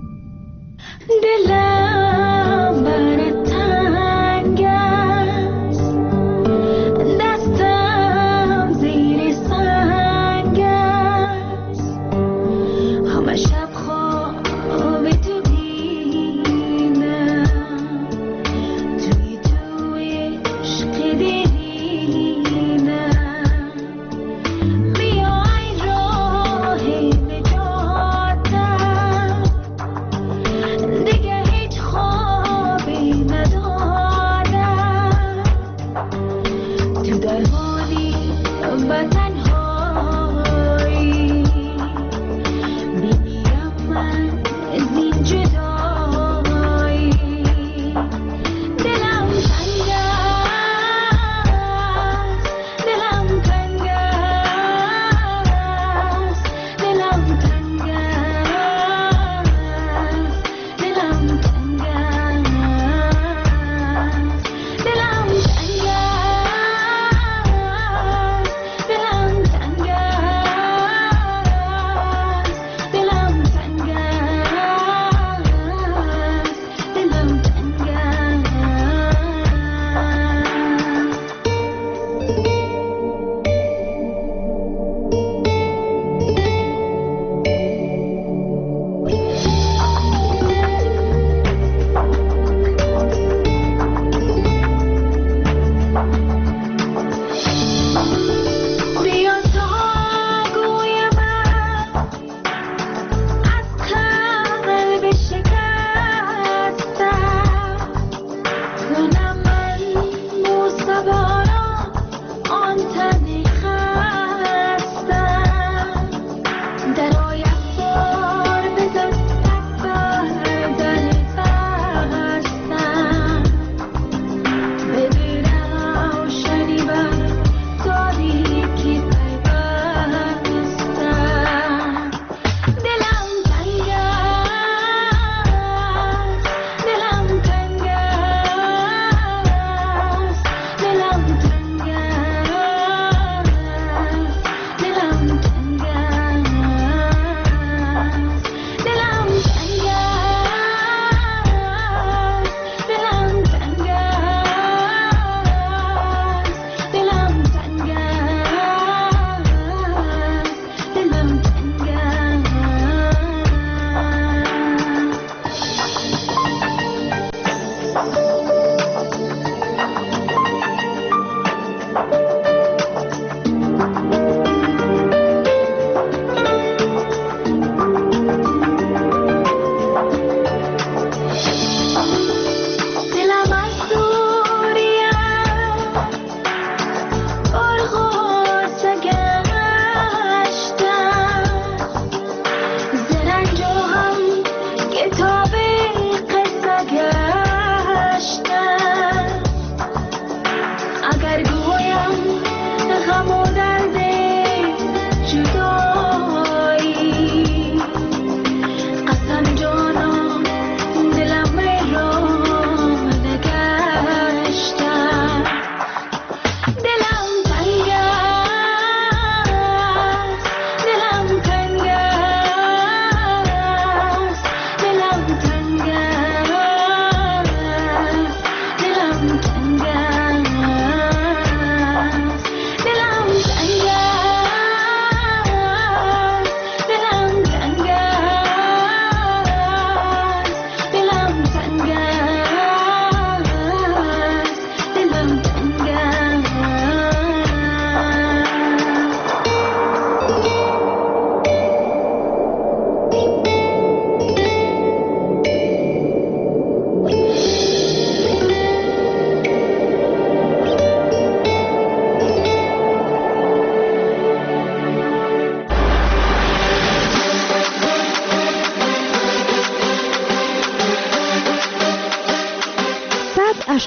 دلم برات تنگ است،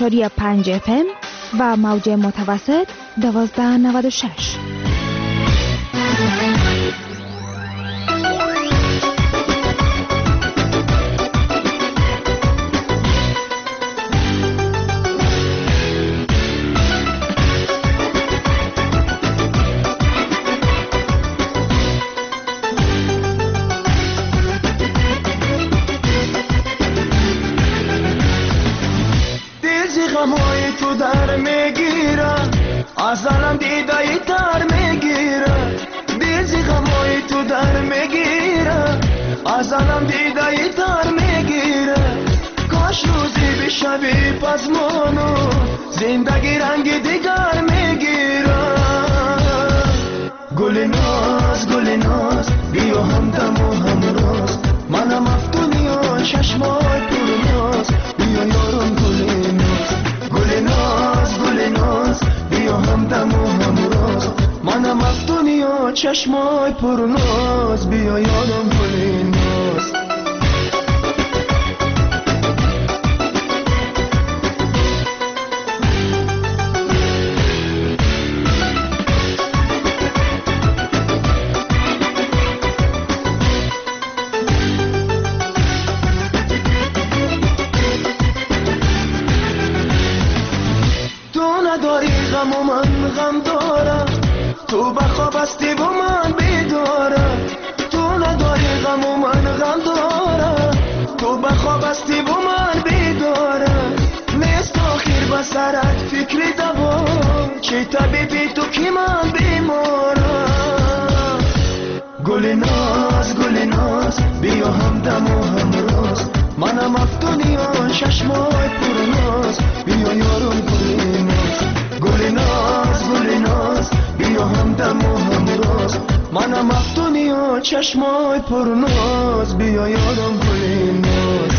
101.5 FM و موج متوسط 1296. غمای تو در میگیره از عالم دیدایی تر میگیره دیزی غمای تو در میگیره از عالم دیدایی تر میگیره کاش روزی بشوی پزمانو زندگی رنگ دیگر میگیره گل ناز بیا همدم و همراز منم افتونی و چشمای پرناز بیا یارم گل ناز بیا همدم و همراز منم افتونی و چشمای پرناز بیا یارم گل ناز غم و من غم دارم تو بخواب هستی و من بیدارم تو نداری غم و من غم دارم تو بخواب هستی و من بیدارم نیست آخر به سرت فکری دوا چه طبیبی تو که من بیمارم گل ناز بیا همدم و همراز منم افتونی و چشمای پرناز بیا یارم گل ناز بیا همدم و همراز منم افتونی و چشمای پرناز بیا یارم گل ناز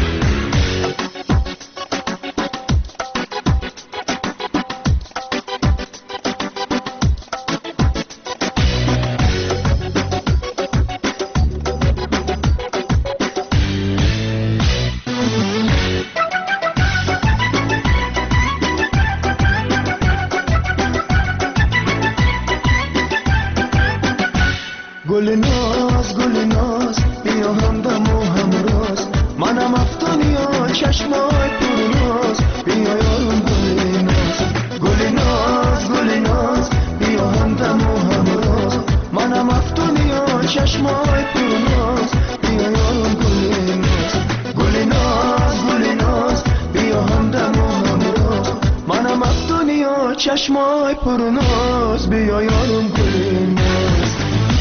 گل ناز بیا همدم و همراز منم افتونی و چشمای پرناز بیا یارم گل ناز بیا همدم و همراز منم افتونی و چشمای پرناز بیا یارم گل ناز بیا همدم و همراز منم افتونی و چشمای پرناز بیا یارم گل ناز.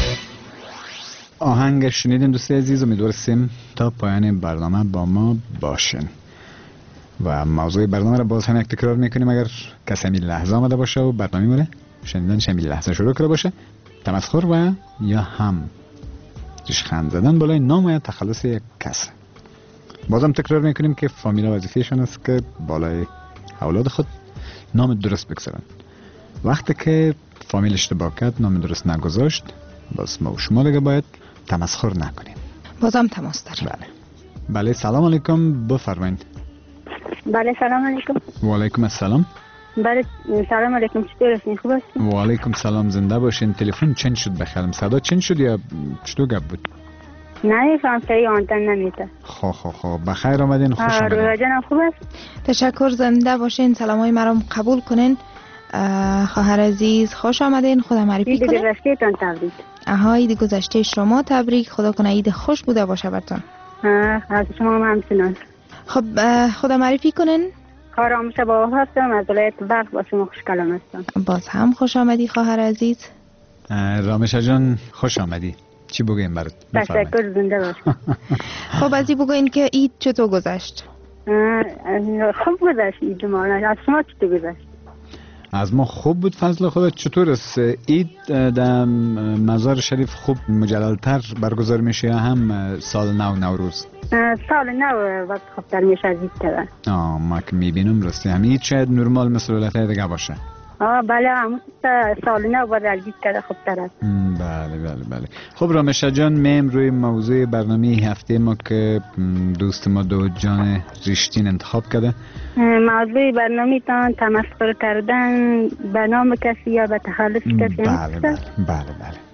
آهنگ شنیدین دوستای عزیز، امیدوارم تا پایان برنامه با ما باشین و موضوع برنامه را باز هم یک تکرار میکنیم. اگر کسی همین لحظه آمده باشه و برنامه موره شنیدن همین لحظه شروع کرده باشه، تمسخر و یا هم ریشخند زدن بالای نام یا تخلص یک کس، بازم تکرار میکنیم که فامیلا وظیفهشون است که بالای اولاد خود نام درست بگذارن. وقتی که فامیل اشتباه کرد نام درست نگذاشت، بس ما و شما دیگه باید تمسخر نکنیم. بازم تماس داریم. بله سلام علیکم، بفرمایید. بله سلام علیکم. و علیکم السلام. بله سلام علیکم، چطور هستین؟ خوب هستین؟ و علیکم سلام، زنده باشین. تلفن چند شد بخیرم؟ صدا چند شد یا چطور گپ بود؟ نه فهمتایی آنتن نمیده. خب بخیر آمدین، خوش آمدین. رویا جانم خوب است؟ تشکر، زنده باشین. سلامای مرا قبول کنین. خواهر عزیز خوش آمدین، خدا معرفی کنه. عید گذشته تان تبریک. عید گذشته شما تبریک، خدا کنه عید خوش بوده باشه براتون. از شما هم همچنان. خب خدا معرفی کنین. کارآموز با هستم از ولایت بلخ، با شما خوش کلام هستم. باز هم خوش آمدی خواهر عزیز. رامشا جان خوش آمدی. چی بگویم برات؟ تشکر، زنده باش. خب ازی بگوین که عید چطور گذشت؟ خوب گذشت عید ما. از شما چطور گذشت؟ از ما خوب بود، فضل خودت چطور است؟ عید در مزار شریف خوب مجللتر برگزار میشه یا هم سال نو نوروز؟ سال نو وقت خوبتر میشه از عید کردن. ما که میبینم راستی هم عید شاید نرمال مثل ولایت دیگه باشه. بله همون سالانه و رگید کرده خوب تر است. بله. خب رامشه جان، میم روی موضوع برنامه هفته ما که دوست ما داود جان ریشتین انتخاب کرده. موضوع برنامه تان تمسخر کردن به نام کسی یا به تخلف کسی. بله.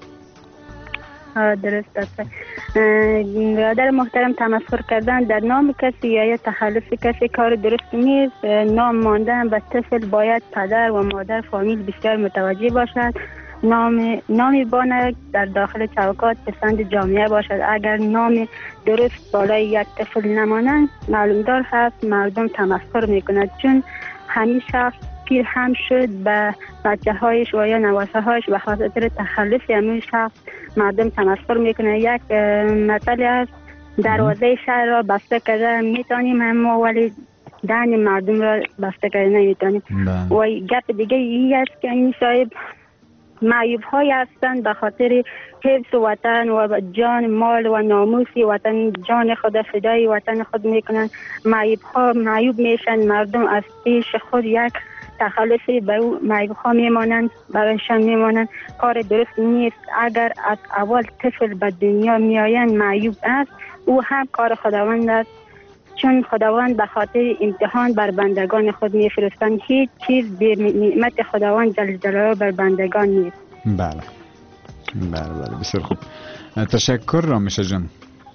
درست است. برادر محترم، تمسخر کردن در نام کسی یا تخلف کسی کار درست نیست. نام ماندن به طفل باید پدر و مادر فامیل بسیار متوجه باشد. نام بانک در داخل چوکات پسند جامعه باشد. اگر نام درست بالای یک طفل نمانند، معلومدار هست مردم تمسخر میکند، چون همین شخص پیر هم شد به بچه هایش و یا نواسه هایش به خاطر تخلف همین شخص مردم تمسخر میکنه. یک مثال است، دروازه شهر را بسته کرده میتونیم اما ولی دهن مردم را بسته کرده نمیتونیم. و گپ دیگه این است که این صاحب معیوب های هستند به خاطر حفظ وطن و جان مال و ناموس وطن، جان خود فدای وطن خود میکنند. معیوب ها معیوب میشن، مردم از پیش خود یک تخلفی به او معیوب ها میمانند، برایشان میمانند. کار درست نیست. اگر از اول طفل به دنیا میآیند معیوب است، او هم کار خداوند است، چون خداوند به خاطر امتحان بر بندگان خود میفرستند. هیچ چیز بی نعمت خداوند جل جلاله بر بندگان نیست. بله بسیار خوب، تشکر رامشه جان.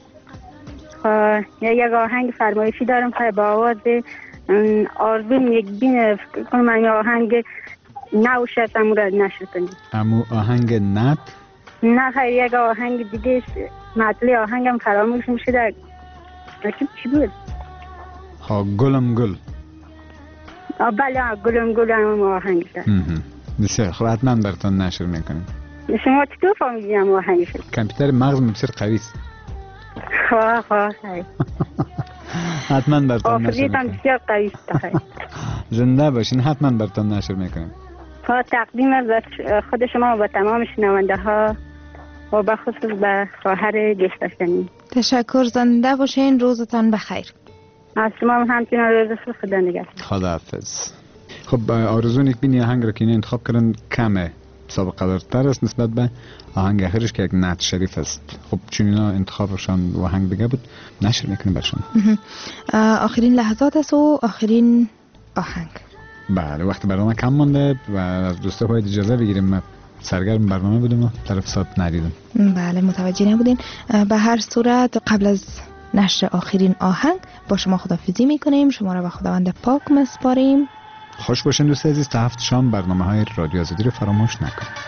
یک آهنگ فرمایشی دارم که با آواز آرزو یک بین کنم این آهنگ نوش است، امو را نشر کنیم. امو آهنگ نت؟ نه خیر، یک آهنگ دیگه مطلع آهنگم فراموش میشه. چی بود؟ گلم گل. بله گلم هم آهنگ دار. بسیار خب، حتما براتون نشر میکنیم. شما چطور فهمیدید هم آهنگ شد؟ کامپیوتر مغز بسیار قوی است. حتما براتون نشر میکنیم. بسیار قوی است. زنده باشین، حتما براتون نشر میکنیم. تقدیم از خود شما و تمام شنونده ها و به خصوص به خواهر گشتشتنی تشکر. زنده باشین، روزتان بخیر. از شما همچنین روز خوش، خدا نگهدار. خداحافظ. خب آرزو یک بینی آهنگ را که این انتخاب کردن کمه سابقه دارتر است نسبت به آهنگ آخرش که یک نعت شریف است. خب چون اینا انتخابشان و آهنگ دیگه بود، نشر میکنیم برشان. آخرین لحظات است و آخرین آهنگ. بله، وقت برنامه کم مانده و از دوستا باید اجازه بگیریم. ما سرگرم برنامه بودیم و طرف ساعت ندیدم. بله، متوجه نبودین. به هر صورت قبل از نشر آخرین آهنگ با شما خداحافظی میکنیم. شما را به خداوند پاک میسپاریم. خوش باشین دوست عزیز. تا هفت شام برنامه های رادیو آزادی رو فراموش نکنید.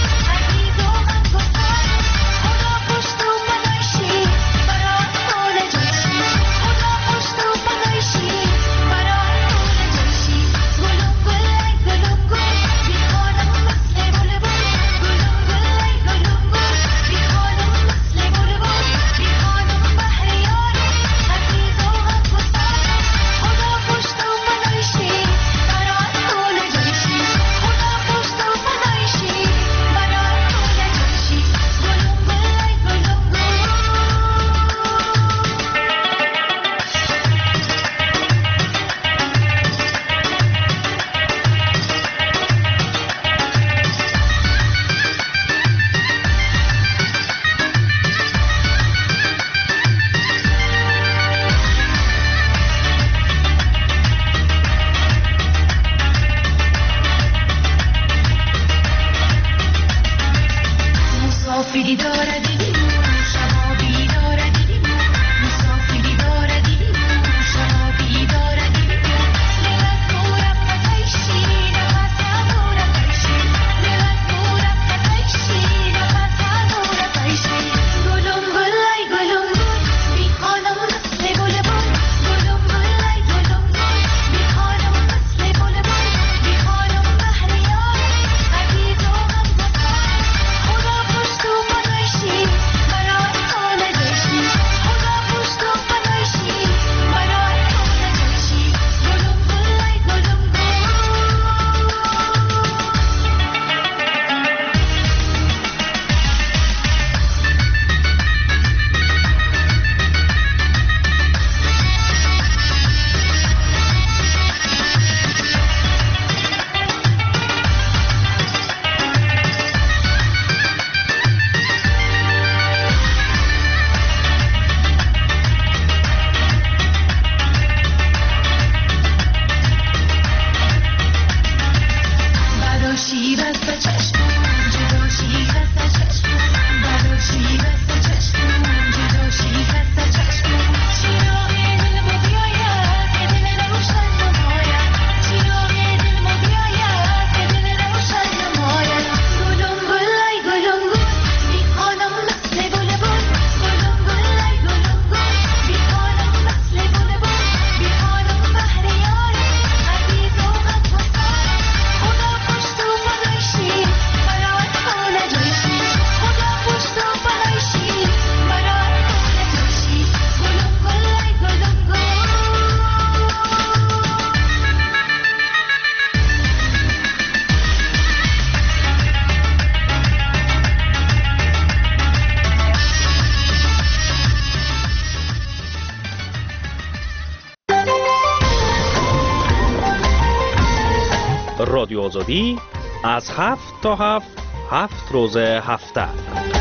خدا پشت و منشی برات رادیو آزادی از 7 تا 7 روز هفته.